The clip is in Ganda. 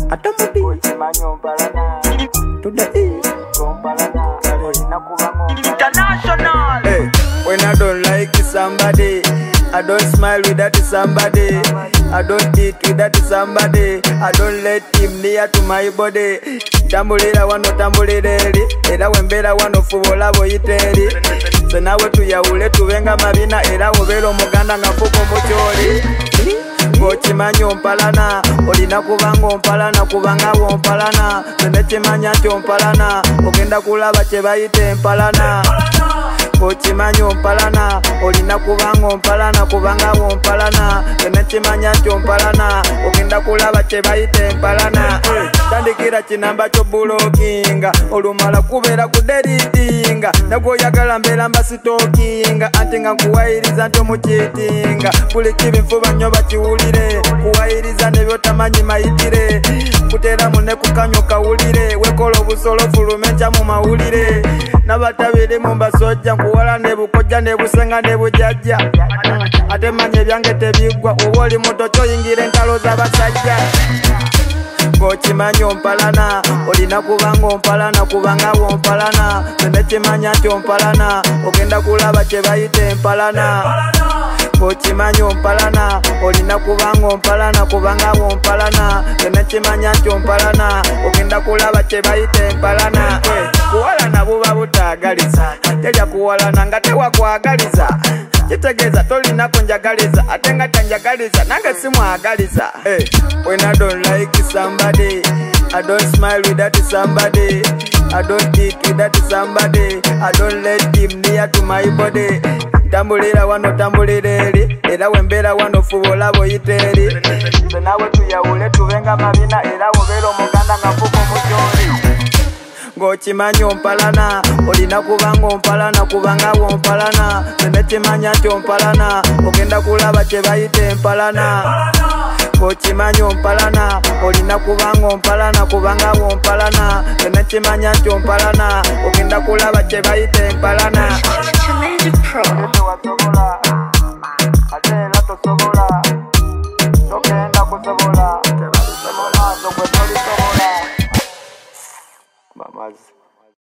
Atamudi today international. Hey, when I don't like somebody, I don't smile with that somebody. I don't eat with that somebody. I don't let him near to my body. Tambulira wano tambulireri, era wembera wano fubola boyiteri. So nawe tuyawule tubenga mabina, era wobero muganda nga fuko mucholi. Ngokimanyi ompalana, olina kubanga ompalana, kubanga wompalana. Senekimanya nti ompalana, ogenda kulaba kye bayita empalana. Ngokimanyi ompalana, olina kubanga ompalana, kubanga wompalana. Senekimanya nti ompalana, ogenda kulaba kye bayita empalana. Tandikira kinamba kyo bulokinga, olumala kubeera kuderitinga. Nagwoyagala mbeera mbasitokinga, anti nga nkuwayiriza nti omukiitinga. Buli kibinfuba nnyo bakiwulire, kuwayiriza nebyotamanyi mayitire. Kuteramu ne kukanyo kawulire, wekola obusolo fulume nkya mu mawulire. Nabatabiri mu mbasojja, nkuwala ne bukojja ne busenga ne bujajja. Ate manya ebyange tebiggwa, oba oli muto kyoyingira entalo z'abasajja. Ngokimanyi ompalana, olina kubanga ompalana, kubanga wompalana. Senekimanya nti ompalana, ogenda kulaba kye bayita empalana. Ngokimanyi ompalana, olina kubanga ompalana, kubanga wompalana. Senekimanya nti ompalana, ogenda kulaba kye bayita empalana. Kuwalana buba butaagaliza, terya kuwalana nga tewakwagaliza. Kitegeeza tolina kunjagaliza, ate nga tanjagaliza nange simwagaliza. When I don't like somebody, I don't smile with that somebody. I don't eat with that somebody. I don't let him near to my body. Tambulira wano tambulireri, era wembera wano fubola boyiteri. So nawe tuyawule tubenga mabina, era wobera omuganda nga fuko mucholi. Ngokimanyi ompalana, olina kubanga ompalana, kubanga wompalana. Senekimanya nti ompalana, ogenda kulaba kye bayita empalana. Ngokimanyi ompalana, olina kubanga ompalana, kubanga wompalana. Senekimanya nti ompalana, ogenda kulaba kye bayita empalana.